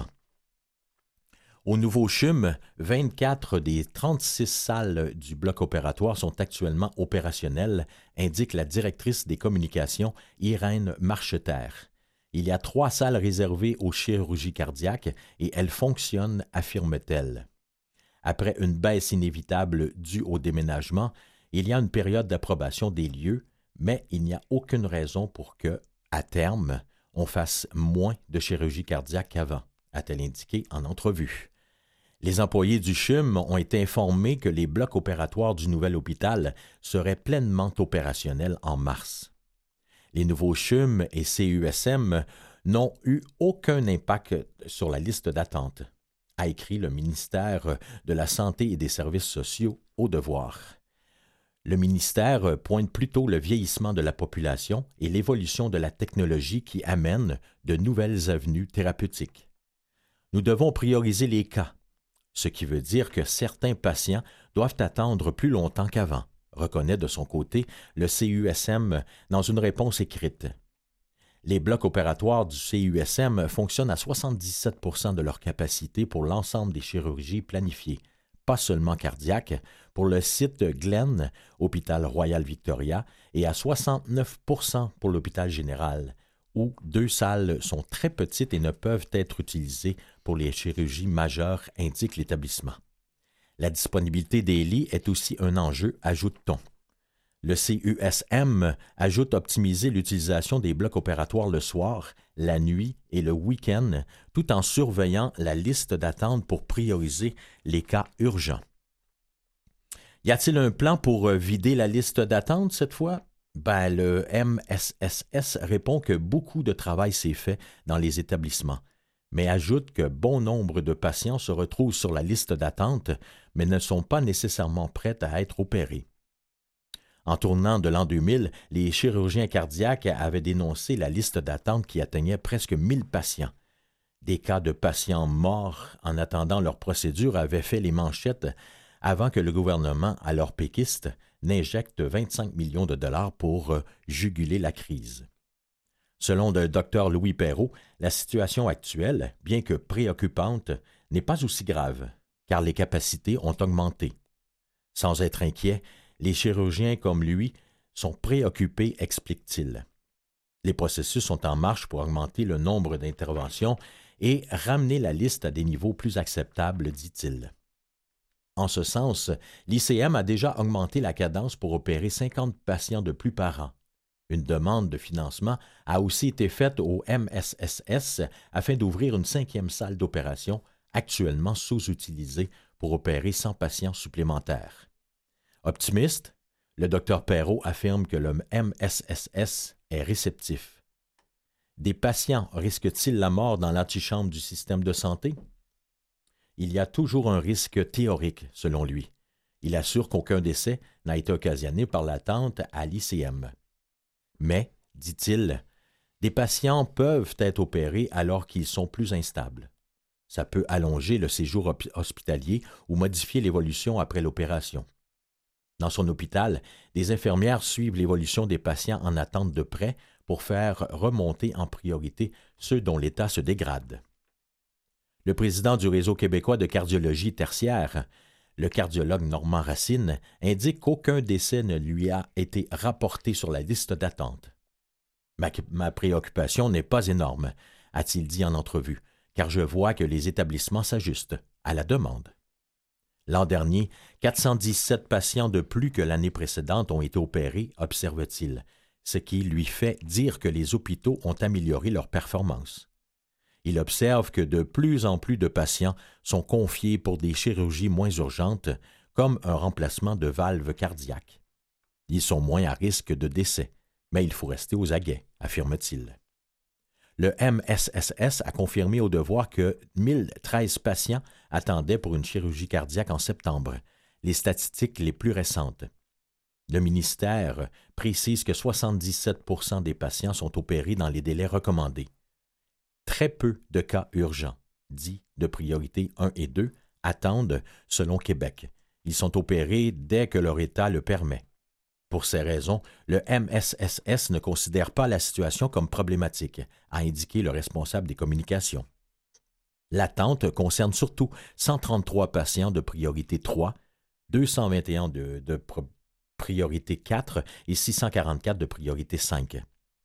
S1: Au nouveau C H U M, vingt-quatre des trente-six salles du bloc opératoire sont actuellement opérationnelles, indique la directrice des communications Irène Marcheterre. Il y a trois salles réservées aux chirurgies cardiaques et elles fonctionnent, affirme-t-elle. Après une baisse inévitable due au déménagement, il y a une période d'approbation des lieux, mais il n'y a aucune raison pour que, à terme, on fasse moins de chirurgie cardiaque qu'avant, a-t-elle indiqué en entrevue. Les employés du C H U M ont été informés que les blocs opératoires du nouvel hôpital seraient pleinement opérationnels en mars. Les nouveaux C H U M et C U S M n'ont eu aucun impact sur la liste d'attente, a écrit le ministère de la Santé et des Services sociaux au Devoir. Le ministère pointe plutôt le vieillissement de la population et l'évolution de la technologie qui amène de nouvelles avenues thérapeutiques. Nous devons prioriser les cas, ce qui veut dire que certains patients doivent attendre plus longtemps qu'avant, reconnaît de son côté le C U S M dans une réponse écrite. Les blocs opératoires du C U S M fonctionnent à soixante-dix-sept pour cent de leur capacité pour l'ensemble des chirurgies planifiées, pas seulement cardiaques, pour le site Glenn, Hôpital Royal Victoria, et à soixante-neuf pour cent pour l'hôpital général, où deux salles sont très petites et ne peuvent être utilisées pour les chirurgies majeures, indique l'établissement. La disponibilité des lits est aussi un enjeu, ajoute-t-on. Le C U S M ajoute optimiser l'utilisation des blocs opératoires le soir, la nuit et le week-end, tout en surveillant la liste d'attente pour prioriser les cas urgents. Y a-t-il un plan pour vider la liste d'attente cette fois? Ben, le M S S S répond que beaucoup de travail s'est fait dans les établissements, mais ajoute que bon nombre de patients se retrouvent sur la liste d'attente, mais ne sont pas nécessairement prêts à être opérés. En tournant de l'an deux mille, les chirurgiens cardiaques avaient dénoncé la liste d'attente qui atteignait presque mille patients. Des cas de patients morts en attendant leur procédure avaient fait les manchettes avant que le gouvernement, alors péquiste, n'injecte vingt-cinq millions de dollars pour juguler la crise. Selon le docteur Louis Perrault, la situation actuelle, bien que préoccupante, n'est pas aussi grave, car les capacités ont augmenté. Sans être inquiet, les chirurgiens comme lui sont préoccupés, explique-t-il. Les processus sont en marche pour augmenter le nombre d'interventions et ramener la liste à des niveaux plus acceptables, dit-il. En ce sens, l'I C M a déjà augmenté la cadence pour opérer cinquante patients de plus par an. Une demande de financement a aussi été faite au M S S S afin d'ouvrir une cinquième salle d'opération actuellement sous-utilisée pour opérer cent patients supplémentaires. Optimiste, le docteur Perrault affirme que le M S S S est réceptif. Des patients risquent-ils la mort dans l'antichambre du système de santé? Il y a toujours un risque théorique, selon lui. Il assure qu'aucun décès n'a été occasionné par l'attente à l'I C M. Mais, dit-il, des patients peuvent être opérés alors qu'ils sont plus instables. Ça peut allonger le séjour hospitalier ou modifier l'évolution après l'opération. Dans son hôpital, des infirmières suivent l'évolution des patients en attente de près pour faire remonter en priorité ceux dont l'état se dégrade. Le président du Réseau québécois de cardiologie tertiaire, le cardiologue Normand Racine, indique qu'aucun décès ne lui a été rapporté sur la liste d'attente. Ma, ma préoccupation n'est pas énorme, a-t-il dit en entrevue, car je vois que les établissements s'ajustent à la demande. L'an dernier, quatre cent dix-sept patients de plus que l'année précédente ont été opérés, observe-t-il, ce qui lui fait dire que les hôpitaux ont amélioré leur performance. Il observe que de plus en plus de patients sont confiés pour des chirurgies moins urgentes, comme un remplacement de valve cardiaque. Ils sont moins à risque de décès, mais il faut rester aux aguets, affirme-t-il. Le M S S S a confirmé au Devoir que mille treize patients attendaient pour une chirurgie cardiaque en septembre, les statistiques les plus récentes. Le ministère précise que soixante-dix-sept pour cent des patients sont opérés dans les délais recommandés. Très peu de cas urgents, dits de priorité un et deux, attendent selon Québec. Ils sont opérés dès que leur état le permet. Pour ces raisons, le M S S S ne considère pas la situation comme problématique, a indiqué le responsable des communications. L'attente concerne surtout cent trente-trois patients de priorité trois, deux cent vingt et un de, de pro- priorité quatre et six cent quarante-quatre de priorité cinq.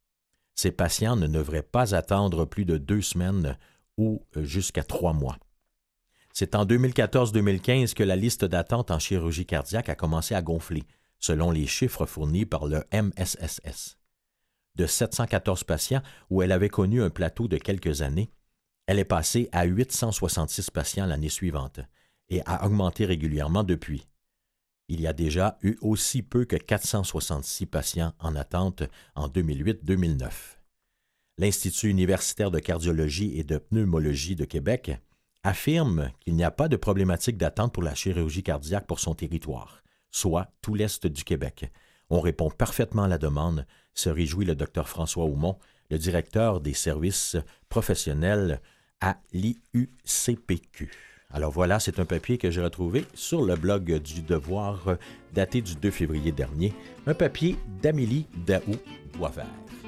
S1: Ces patients ne devraient pas attendre plus de deux semaines ou jusqu'à trois mois. C'est en deux mille quatorze deux mille quinze que la liste d'attente en chirurgie cardiaque a commencé à gonfler, selon les chiffres fournis par le M S S S. De sept cent quatorze patients où elle avait connu un plateau de quelques années, elle est passée à huit cent soixante-six patients l'année suivante et a augmenté régulièrement depuis. Il y a déjà eu aussi peu que quatre cent soixante-six patients en attente en deux mille huit deux mille neuf. L'Institut universitaire de cardiologie et de pneumologie de Québec affirme qu'il n'y a pas de problématique d'attente pour la chirurgie cardiaque pour son territoire, soit tout l'Est du Québec. On répond parfaitement à la demande, se réjouit le docteur François Aumont, le directeur des services professionnels à l'I U C P Q. Alors voilà, c'est un papier que j'ai retrouvé sur le blog du Devoir daté du deux février dernier, un papier d'Amélie Daou-Boisvert.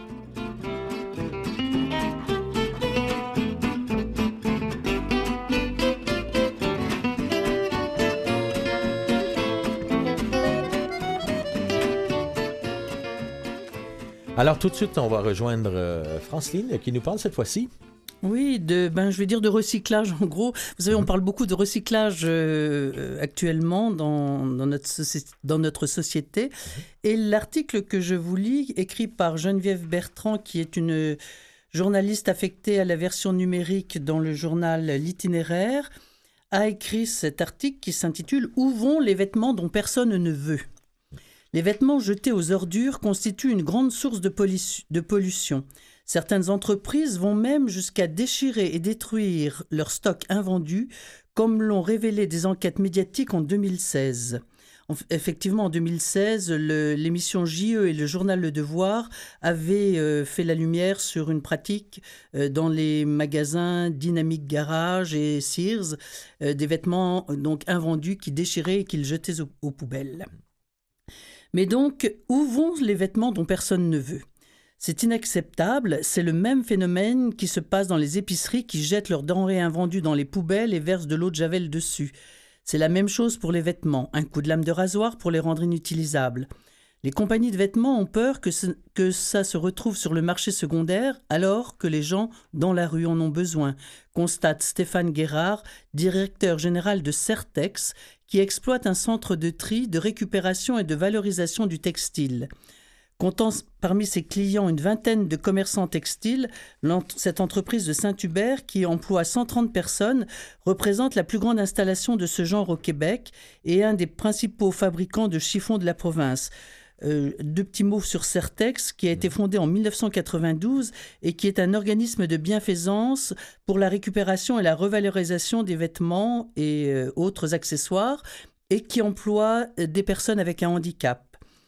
S1: Alors tout de suite, on va rejoindre euh, Franceline qui nous parle cette fois-ci.
S2: Oui, de, ben, je vais dire de recyclage en gros. Vous savez, on parle beaucoup de recyclage euh, actuellement dans, dans, notre soci- dans notre société. Et l'article que je vous lis, écrit par Geneviève Bertrand, qui est une journaliste affectée à la version numérique dans le journal L'Itinéraire, a écrit cet article qui s'intitule « Où vont les vêtements dont personne ne veut ?» Les vêtements jetés aux ordures constituent une grande source de, pollu- de pollution. Certaines entreprises vont même jusqu'à déchirer et détruire leurs stocks invendus, comme l'ont révélé des enquêtes médiatiques en deux mille seize. En, effectivement, en deux mille seize, le, l'émission J E et le journal Le Devoir avaient euh, fait la lumière sur une pratique euh, dans les magasins Dynamic Garage et Sears, euh, des vêtements donc invendus qui déchiraient et qu'ils jetaient aux, aux poubelles. Mais donc, où vont les vêtements dont personne ne veut ? C'est inacceptable, c'est le même phénomène qui se passe dans les épiceries qui jettent leurs denrées invendues dans les poubelles et versent de l'eau de javel dessus. C'est la même chose pour les vêtements, un coup de lame de rasoir pour les rendre inutilisables. Les compagnies de vêtements ont peur que, ce, que ça se retrouve sur le marché secondaire alors que les gens dans la rue en ont besoin, constate Stéphane Guérard, directeur général de Certex, qui exploite un centre de tri, de récupération et de valorisation du textile. Comptant parmi ses clients une vingtaine de commerçants textiles, cette entreprise de Saint-Hubert, qui emploie cent trente personnes, représente la plus grande installation de ce genre au Québec et un des principaux fabricants de chiffons de la province. Euh, deux petits mots sur Certex, qui a été fondé en mille neuf cent quatre-vingt-douze et qui est un organisme de bienfaisance pour la récupération et la revalorisation des vêtements et euh, autres accessoires et qui emploie des personnes avec un handicap.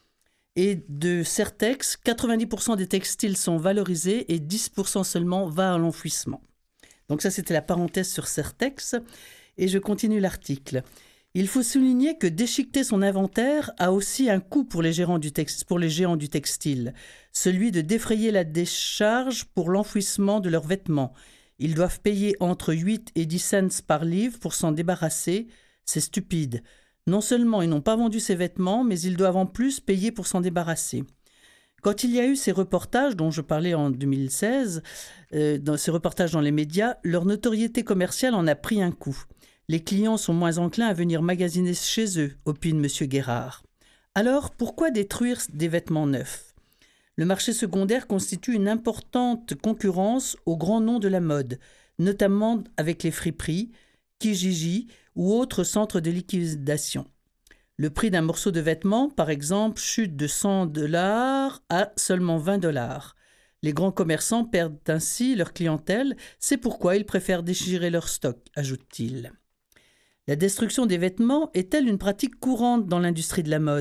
S2: Et de Certex, quatre-vingt-dix pour cent des textiles sont valorisés et dix pour cent seulement va à l'enfouissement. Donc ça, c'était la parenthèse sur Certex. Et je continue l'article. Il faut souligner que déchiqueter son inventaire a aussi un coût pour les, gérants du tex- pour les géants du textile, celui de défrayer la décharge pour l'enfouissement de leurs vêtements. Ils doivent payer entre huit et dix cents par livre pour s'en débarrasser. C'est stupide. Non seulement ils n'ont pas vendu ces vêtements, mais ils doivent en plus payer pour s'en débarrasser. Quand il y a eu ces reportages dont je parlais en deux mille seize, euh, dans ces reportages dans les médias, leur notoriété commerciale en a pris un coup. Les clients sont moins enclins à venir magasiner chez eux, opine M. Guérard. Alors, pourquoi détruire des vêtements neufs ? Le marché secondaire constitue une importante concurrence aux grands noms de la mode, notamment avec les friperies, Kijiji ou autres centres de liquidation. Le prix d'un morceau de vêtement, par exemple, chute de cent dollars à seulement vingt dollars. Les grands commerçants perdent ainsi leur clientèle, c'est pourquoi ils préfèrent déchirer leur stock, ajoute-t-il. La destruction des vêtements est-elle une pratique courante dans l'industrie de la mode ?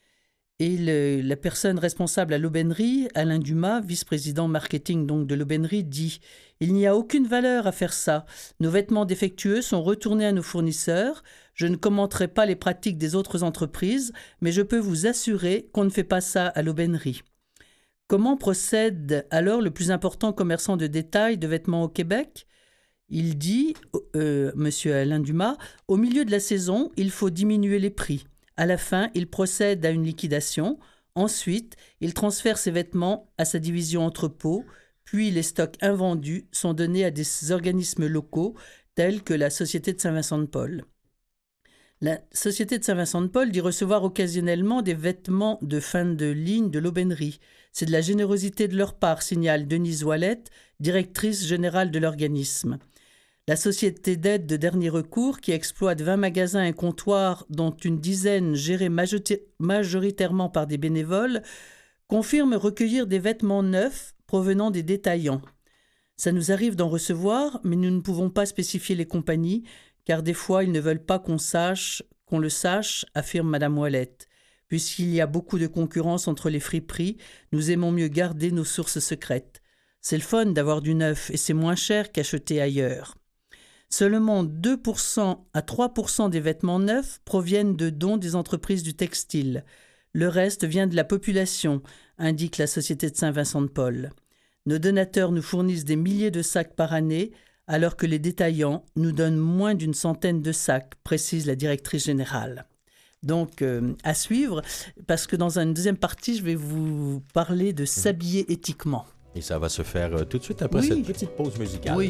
S2: Et le, la personne responsable à l'aubainerie, Alain Dumas, vice-président marketing donc de l'aubainerie, dit « Il n'y a aucune valeur à faire ça. Nos vêtements défectueux sont retournés à nos fournisseurs. Je ne commenterai pas les pratiques des autres entreprises, mais je peux vous assurer qu'on ne fait pas ça à l'aubainerie. » Comment procède alors le plus important commerçant de détail de vêtements au Québec ? Il dit, euh, M. Alain Dumas, « Au milieu de la saison, il faut diminuer les prix. À la fin, il procède à une liquidation. Ensuite, il transfère ses vêtements à sa division entrepôt. Puis, les stocks invendus sont donnés à des organismes locaux tels que la Société de Saint-Vincent-de-Paul. La Société de Saint-Vincent-de-Paul dit recevoir occasionnellement des vêtements de fin de ligne de l'aubainerie. C'est de la générosité de leur part, signale Denise Ouellette, directrice générale de l'organisme. La société d'aide de dernier recours, qui exploite vingt magasins et comptoirs, dont une dizaine gérés majoritairement par des bénévoles, confirme recueillir des vêtements neufs provenant des détaillants. Ça nous arrive d'en recevoir, mais nous ne pouvons pas spécifier les compagnies, car des fois, ils ne veulent pas qu'on sache, qu'on le sache, affirme Madame Ouellette. Puisqu'il y a beaucoup de concurrence entre les friperies, nous aimons mieux garder nos sources secrètes. C'est le fun d'avoir du neuf et c'est moins cher qu'acheter ailleurs. Seulement deux pour cent à trois pour cent des vêtements neufs proviennent de dons des entreprises du textile. Le reste vient de la population, indique la Société de Saint-Vincent-de-Paul. Nos donateurs nous fournissent des milliers de sacs par année, alors que les détaillants nous donnent moins d'une centaine de sacs, précise la directrice générale. Donc, euh, à suivre, parce que dans une deuxième partie, je vais vous parler de s'habiller éthiquement.
S1: Et ça va se faire euh, tout de suite après oui. cette petite pause musicale.
S2: Oui.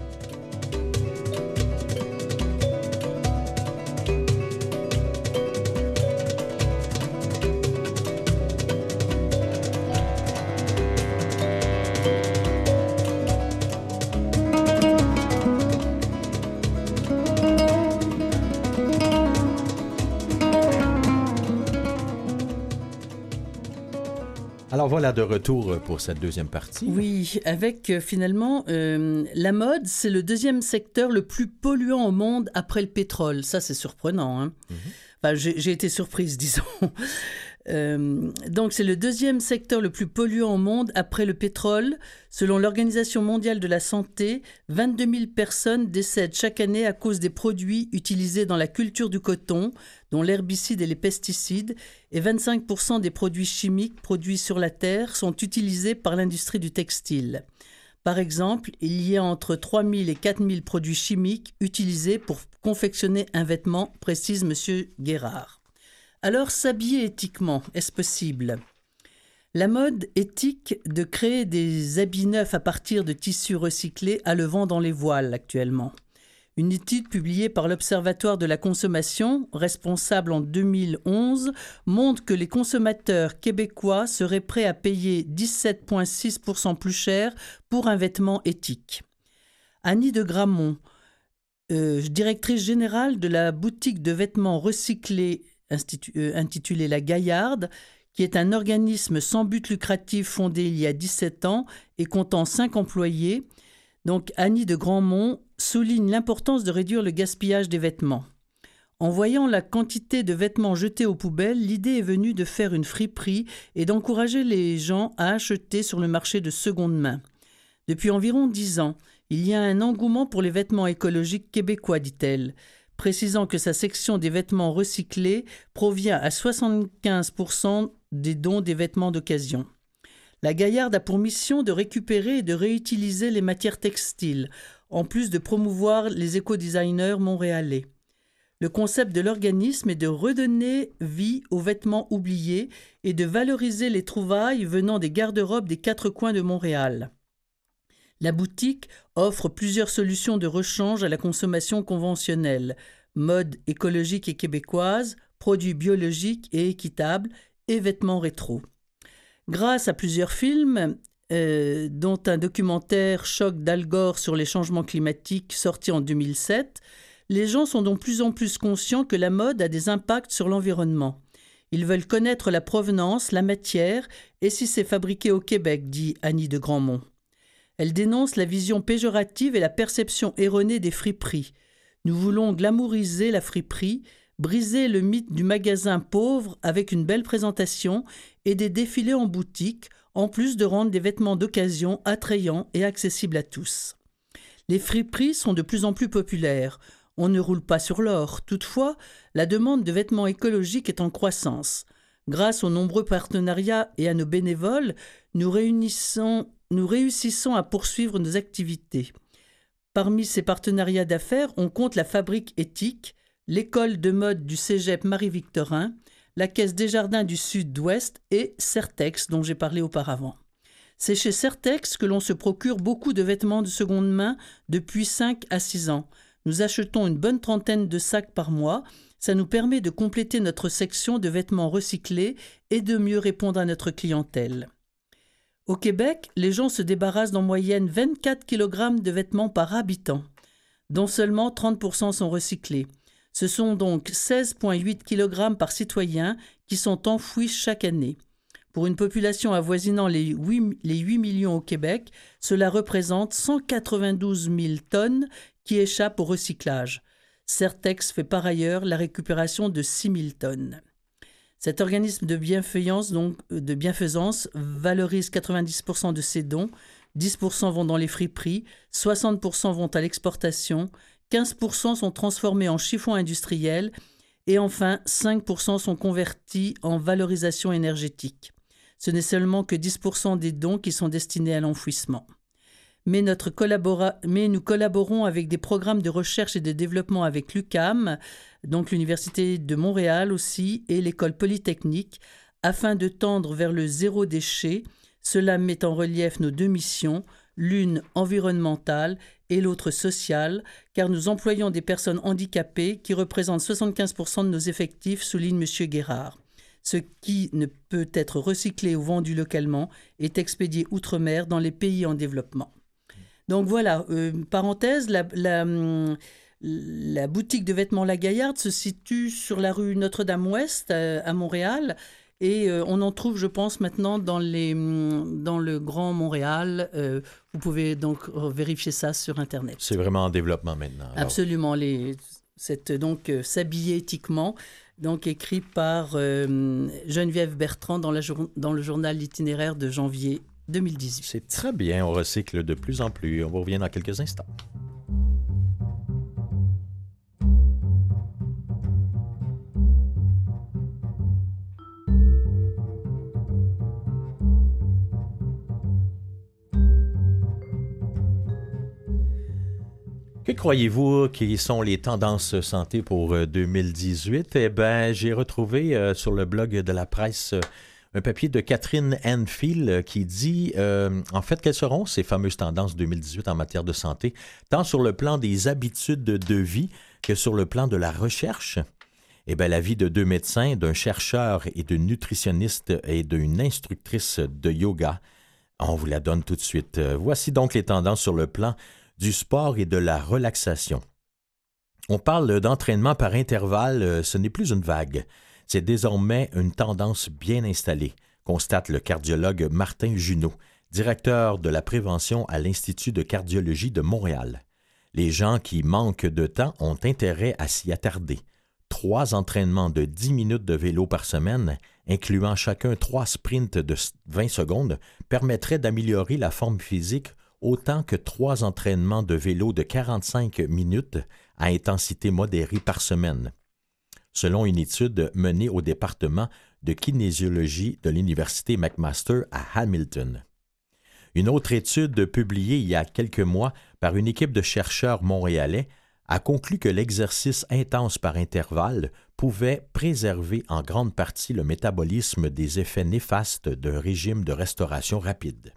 S1: Alors voilà, de retour pour cette deuxième partie.
S2: Oui, avec euh, finalement, euh, la mode, c'est le deuxième secteur le plus polluant au monde après le pétrole. Ça, c'est surprenant. Hein? Mm-hmm. Enfin, j'ai, j'ai été surprise, disons. Euh, donc, c'est le deuxième secteur le plus polluant au monde après le pétrole. Selon l'Organisation mondiale de la santé, vingt-deux mille personnes décèdent chaque année à cause des produits utilisés dans la culture du coton, dont l'herbicide et les pesticides, et vingt-cinq pour cent des produits chimiques produits sur la Terre sont utilisés par l'industrie du textile. Par exemple, il y a entre trois mille et quatre mille produits chimiques utilisés pour confectionner un vêtement, précise M. Guérard. Alors, s'habiller éthiquement, est-ce possible ? La mode éthique de créer des habits neufs à partir de tissus recyclés a le vent dans les voiles actuellement. Une étude publiée par l'Observatoire de la consommation, responsable en deux mille onze, montre que les consommateurs québécois seraient prêts à payer dix-sept virgule six pour cent plus cher pour un vêtement éthique. Annie de Gramont, euh, directrice générale de la boutique de vêtements recyclés institu- euh, intitulée La Gaillarde, qui est un organisme sans but lucratif fondé il y a dix-sept ans et comptant cinq employés. Donc Annie de Grandmont souligne l'importance de réduire le gaspillage des vêtements. En voyant la quantité de vêtements jetés aux poubelles, l'idée est venue de faire une friperie et d'encourager les gens à acheter sur le marché de seconde main. Depuis environ dix ans, il y a un engouement pour les vêtements écologiques québécois, dit-elle, précisant que sa section des vêtements recyclés provient à soixante-quinze pour cent des dons des vêtements d'occasion. La Gaillarde a pour mission de récupérer et de réutiliser les matières textiles, en plus de promouvoir les éco-designers montréalais. Le concept de l'organisme est de redonner vie aux vêtements oubliés et de valoriser les trouvailles venant des garde-robes des quatre coins de Montréal. La boutique offre plusieurs solutions de rechange à la consommation conventionnelle, mode écologique et québécoise, produits biologiques et équitables et vêtements rétro. Grâce à plusieurs films, euh, dont un documentaire Choc d'Al Gore sur les changements climatiques sorti en deux mille sept, les gens sont donc de plus en plus conscients que la mode a des impacts sur l'environnement. Ils veulent connaître la provenance, la matière et si c'est fabriqué au Québec, dit Annie de Grandmont. Elle dénonce la vision péjorative et la perception erronée des friperies. Nous voulons glamouriser la friperie, briser le mythe du magasin pauvre avec une belle présentation et des défilés en boutique, en plus de rendre des vêtements d'occasion attrayants et accessibles à tous. Les friperies sont de plus en plus populaires. On ne roule pas sur l'or. Toutefois, la demande de vêtements écologiques est en croissance. Grâce aux nombreux partenariats et à nos bénévoles, nous réunissons, nous réussissons à poursuivre nos activités. Parmi ces partenariats d'affaires, on compte la Fabrique éthique, l'école de mode du cégep Marie-Victorin, la Caisse Desjardins du Sud-Ouest et Certex, dont j'ai parlé auparavant. C'est chez Certex que l'on se procure beaucoup de vêtements de seconde main depuis cinq à six ans. Nous achetons une bonne trentaine de sacs par mois. Ça nous permet de compléter notre section de vêtements recyclés et de mieux répondre à notre clientèle. Au Québec, les gens se débarrassent en moyenne vingt-quatre kilogrammes de vêtements par habitant, dont seulement trente pour cent sont recyclés. Ce sont donc seize virgule huit kilogrammes par citoyen qui sont enfouis chaque année. Pour une population avoisinant les huit, les huit millions au Québec, cela représente cent quatre-vingt-douze mille tonnes qui échappent au recyclage. Certex fait par ailleurs la récupération de six mille tonnes. Cet organisme de bienfaisance, donc, de bienfaisance valorise quatre-vingt-dix pour cent de ses dons, dix pour cent vont dans les friperies, soixante pour cent vont à l'exportation, quinze pour cent sont transformés en chiffons industriels et enfin cinq pour cent sont convertis en valorisation énergétique. Ce n'est seulement que dix pour cent des dons qui sont destinés à l'enfouissement. Mais, notre collabora... Mais nous collaborons avec des programmes de recherche et de développement avec l'U Q A M, donc l'Université de Montréal aussi, et l'École Polytechnique, afin de tendre vers le zéro déchet. Cela met en relief nos deux missions, l'une environnementale et l'autre sociale, car nous employons des personnes handicapées qui représentent soixante-quinze pour cent de nos effectifs, souligne M. Guérard. Ce qui ne peut être recyclé ou vendu localement est expédié outre-mer dans les pays en développement. Donc voilà, euh, parenthèse, la, la, la boutique de vêtements La Gaillarde se situe sur la rue Notre-Dame-Ouest à, à Montréal et euh, on en trouve, je pense, maintenant dans, les, dans le Grand Montréal. Euh, vous pouvez donc vérifier ça sur Internet.
S1: C'est vraiment en développement maintenant. Alors.
S2: Absolument. Les, c'est donc euh, s'habiller éthiquement, donc écrit par euh, Geneviève Bertrand dans, la, dans le journal L'Itinéraire de janvier deux mille dix-huit.
S1: C'est très bien, on recycle de plus en plus. On vous revient dans quelques instants. Que croyez-vous qui sont les tendances santé pour deux mille dix-huit? Eh bien, j'ai retrouvé euh, sur le blog de la presse euh, un papier de Catherine Enfield euh, qui dit, euh, en fait, quelles seront ces fameuses tendances deux mille dix-huit en matière de santé, tant sur le plan des habitudes de vie que sur le plan de la recherche? Eh bien, l'avis de deux médecins, d'un chercheur et d'une nutritionniste et d'une instructrice de yoga, on vous la donne tout de suite. Voici donc les tendances sur le plan du sport et de la relaxation. On parle d'entraînement par intervalle, ce n'est plus une vague. C'est désormais une tendance bien installée, constate le cardiologue Martin Junot, directeur de la prévention à l'Institut de cardiologie de Montréal. Les gens qui manquent de temps ont intérêt à s'y attarder. Trois entraînements de dix minutes de vélo par semaine, incluant chacun trois sprints de vingt secondes, permettraient d'améliorer la forme physique autant que trois entraînements de vélo de quarante-cinq minutes à intensité modérée par semaine, selon une étude menée au département de kinésiologie de l'Université McMaster à Hamilton. Une autre étude publiée il y a quelques mois par une équipe de chercheurs montréalais a conclu que l'exercice intense par intervalle pouvait préserver en grande partie le métabolisme des effets néfastes d'un régime de restauration rapide.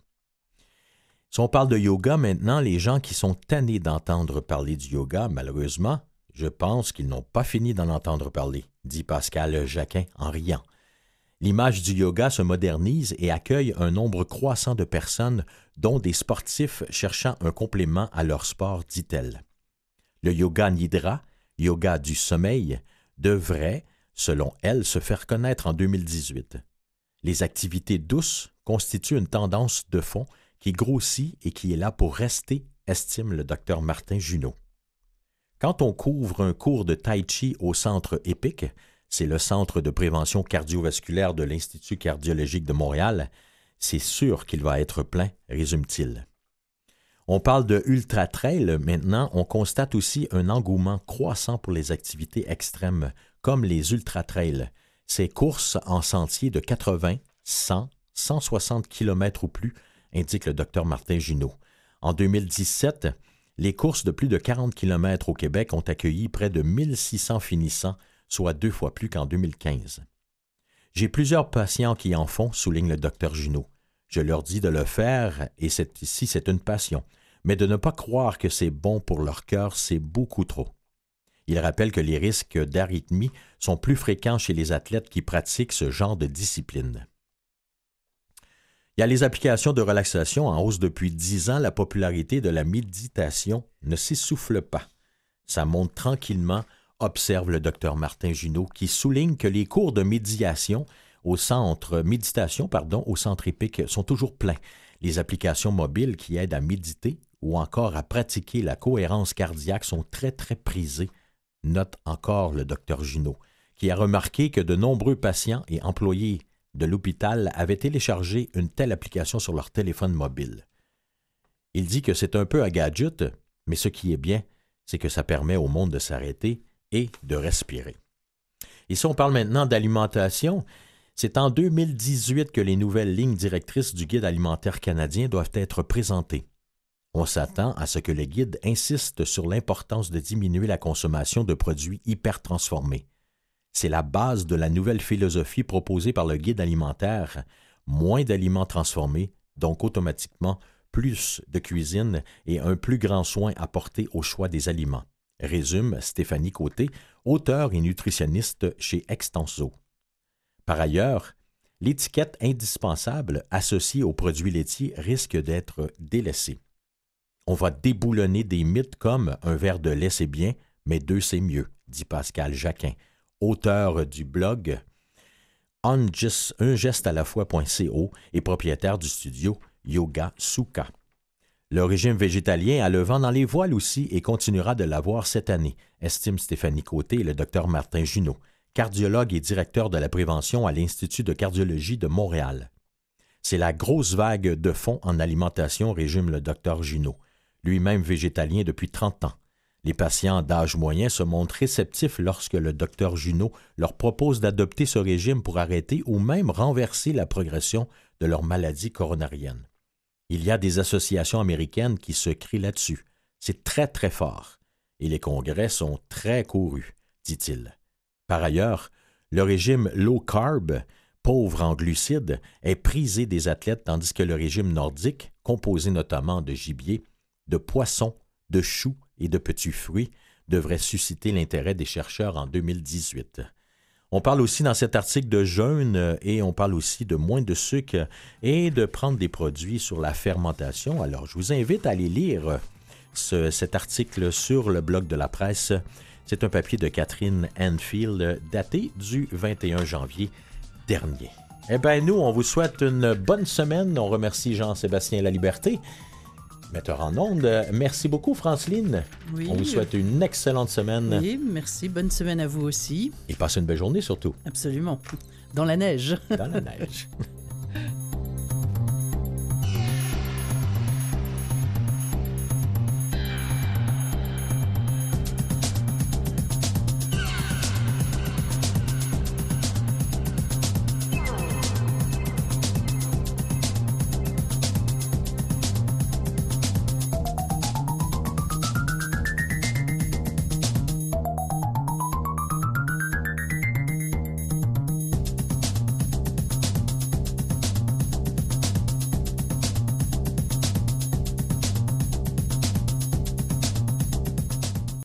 S1: Si on parle de yoga maintenant, les gens qui sont tannés d'entendre parler du yoga, malheureusement, je pense qu'ils n'ont pas fini d'en entendre parler, dit Pascal Jacquin en riant. L'image du yoga se modernise et accueille un nombre croissant de personnes, dont des sportifs cherchant un complément à leur sport, dit-elle. Le yoga nidra, yoga du sommeil, devrait, selon elle, se faire connaître en deux mille dix-huit. Les activités douces constituent une tendance de fond qui grossit et qui est là pour rester, estime le docteur Martin Junot. Quand on couvre un cours de tai chi au centre EPIC, c'est le Centre de prévention cardiovasculaire de l'Institut cardiologique de Montréal, c'est sûr qu'il va être plein, résume-t-il. On parle de ultra-trail maintenant, on constate aussi un engouement croissant pour les activités extrêmes, comme les ultra-trails, ces courses en sentier de quatre-vingts, cent, cent soixante kilomètres ou plus, indique le docteur Martin Junot. En deux mille dix-sept, les courses de plus de quarante kilomètres au Québec ont accueilli près de mille six cents finissants, soit deux fois plus qu'en deux mille quinze. J'ai plusieurs patients qui en font, souligne le docteur Junot. Je leur dis de le faire, et c'est, si c'est une passion, mais de ne pas croire que c'est bon pour leur cœur, c'est beaucoup trop. Il rappelle que les risques d'arythmie sont plus fréquents chez les athlètes qui pratiquent ce genre de discipline. Il y a les applications de relaxation en hausse depuis dix ans. La popularité de la méditation ne s'essouffle pas. Ça monte tranquillement, observe le docteur Martin Junot, qui souligne que les cours de médiation au centre, méditation pardon, au centre EPIC sont toujours pleins. Les applications mobiles qui aident à méditer ou encore à pratiquer la cohérence cardiaque sont très, très prisées, note encore le docteur Junot, qui a remarqué que de nombreux patients et employés de l'hôpital avaient téléchargé une telle application sur leur téléphone mobile. Il dit que c'est un peu un gadget, mais ce qui est bien, c'est que ça permet au monde de s'arrêter et de respirer. Et si on parle maintenant d'alimentation, c'est en deux mille dix-huit que les nouvelles lignes directrices du Guide alimentaire canadien doivent être présentées. On s'attend à ce que le guide insiste sur l'importance de diminuer la consommation de produits hyper transformés. C'est la base de la nouvelle philosophie proposée par le guide alimentaire, moins d'aliments transformés, donc automatiquement plus de cuisine et un plus grand soin apporté au choix des aliments, résume Stéphanie Côté, auteure et nutritionniste chez Extenso. Par ailleurs, l'étiquette indispensable associée aux produits laitiers risque d'être délaissée. On va déboulonner des mythes comme « un verre de lait c'est bien, mais deux c'est mieux », dit Pascal Jacquin, auteur du blog un geste à la fois.co et propriétaire du studio Yoga Suka. Le régime végétalien a le vent dans les voiles aussi et continuera de l'avoir cette année, estime Stéphanie Côté et le docteur Martin Junot, cardiologue et directeur de la prévention à l'Institut de cardiologie de Montréal. C'est la grosse vague de fond en alimentation, résume le docteur Junot, lui-même végétalien depuis trente ans. Les patients d'âge moyen se montrent réceptifs lorsque le docteur Junot leur propose d'adopter ce régime pour arrêter ou même renverser la progression de leur maladie coronarienne. Il y a des associations américaines qui se crient là-dessus. C'est très, très fort. et les congrès sont très courus, dit-il. Par ailleurs, le régime low carb, pauvre en glucides, est prisé des athlètes tandis que le régime nordique, composé notamment de gibier, de poissons, de choux et de petits fruits, devrait susciter l'intérêt des chercheurs en deux mille dix-huit. On parle aussi dans cet article de jeûne et on parle aussi de moins de sucre et de prendre des produits sur la fermentation. Alors, je vous invite à aller lire ce, cet article sur le blog de la presse. C'est un papier de Catherine Enfield daté du vingt et un janvier dernier. Eh bien, nous, on vous souhaite une bonne semaine. On remercie Jean-Sébastien Laliberté, metteur en ondes. Merci beaucoup, Franceline.
S2: Oui.
S1: On vous souhaite une excellente semaine.
S2: Oui, merci. Bonne semaine à vous aussi.
S1: Et passez une belle journée surtout.
S2: Absolument. Dans la neige.
S1: Dans la neige.